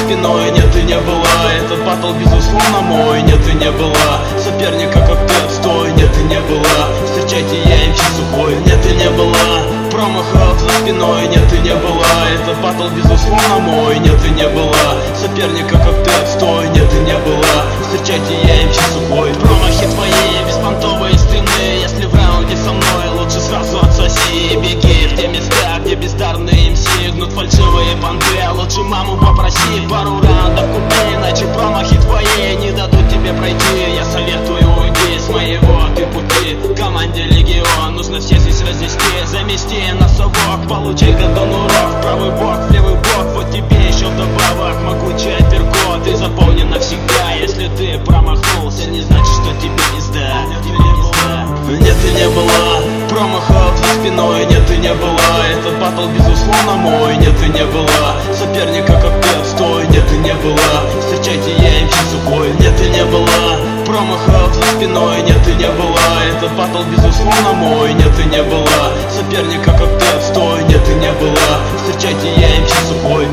спиной, нет, ты не была. Этот батл безусловно мой, нет, ты не была. Соперника как ты отстой, нет, ты не была. Встречайте, я МЧ Сухой, нет, ты не была. Промахов за спиной, нет, ты не была. Этот батл безусловно мой, нет, ты не была. Соперника как ты отстой, нет, ты не была. Встречайте, я МЧ Сухой. Промахи твои, беспонтовые стены. Если в раунде со мной, лучше сразу отсоси. Беги в те места, где бездарные МС гнут фальшивые понты. Лучше маму попроси, пару раундов купи, иначе промахи твои не дадут тебе пройти. Я советую, уйди с моего ты пути. Команде Легион нужно все здесь разнести. Замести на совок, получай гадон урок. Правый бок, в левый бок, вот тебе еще вдобавок могучий апперкот. И запомни навсегда, если ты промахнулся, не значит, что тебе не сдать. Нет, ты не была. Промахов за спиной, нет, ты не была. Этот батл безусловно мой, нет, ты не была. Соперника как ты отстой, нет, ты не была. Встречайте, я МЧ Сухой, нет, ты не была. Промахов за спиной, нет, ты не была. Этот батл безусловно мой, нет, ты не была. Соперника как ты отстой, нет, ты не была. Встречайте, я МЧ Сухой.